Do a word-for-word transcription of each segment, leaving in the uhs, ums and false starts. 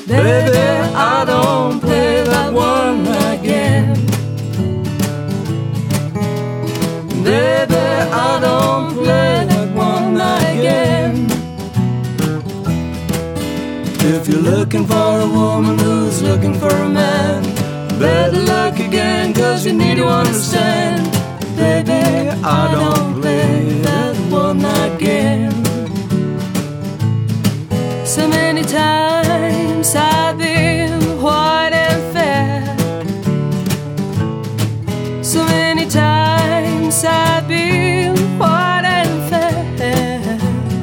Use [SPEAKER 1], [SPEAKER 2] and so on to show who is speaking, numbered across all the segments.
[SPEAKER 1] Baby, I don't play that one night game. Baby, I don't play that one night game. If you're looking for a woman who's looking for a man, better look again, cause you need to understand. Baby, I don't play that one night game. So many times I've been white and fair. So many times I've been white and fair.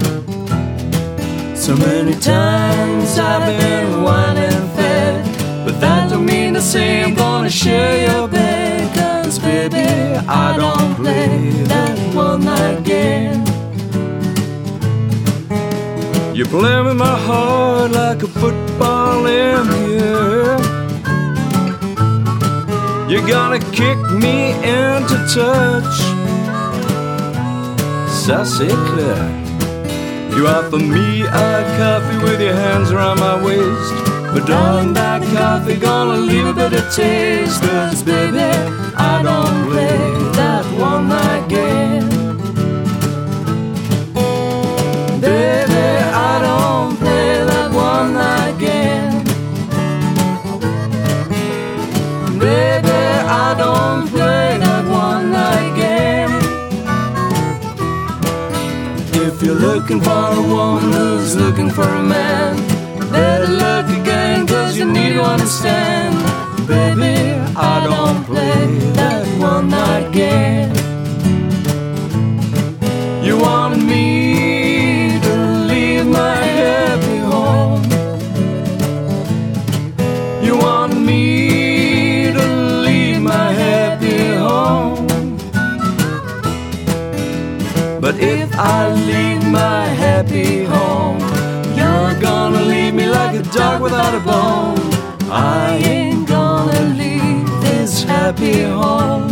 [SPEAKER 1] So many times I've been white and fair. But that don't mean to say I'm gonna share your bed, cause baby, I don't play that one night game. You play with my heart like a football in the air. You're gonna kick me into touch. Sassy Claire, you offer me a coffee with your hands around my waist. But darling, that coffee gonna leave a bitter taste, cause baby, I don't play that one night game. Baby, I don't play that one night game. Baby, I don't play that one night game. If you're looking for a woman who's looking for a man, better look again, cause you need to understand. Baby, I don't play that one night game. You wanted me to leave my happy home. You wanted me to leave my happy home. But if I leave my happy home, you're gonna leave me like a dog without a bone. I ain't gonna leave this happy home.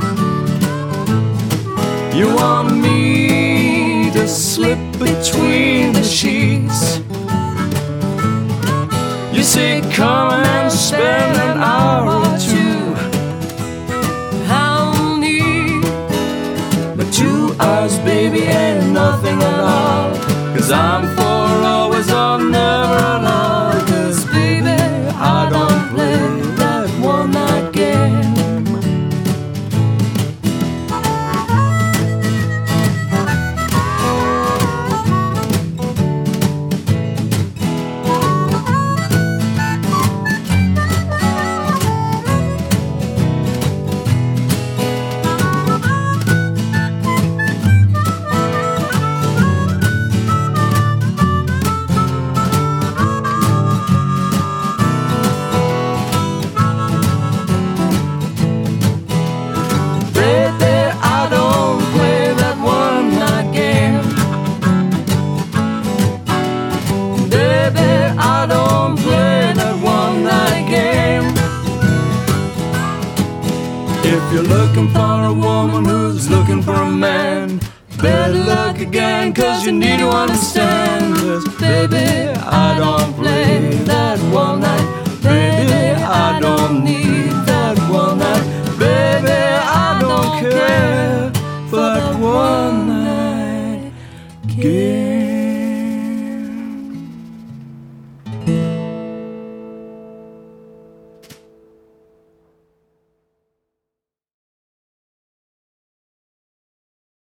[SPEAKER 1] You want me to slip between the sheets. You say come and spend an hour or two. I'll need but two hours, baby, ain't nothing at all. Cause I'm for always or never at all. Cause baby, I don't play that one night game. If you're looking for a woman who's looking for a man, better look again, cause you need to understand. Cause baby, I don't play that one night. Baby, I don't need that one night. Baby, I don't care for that one night game.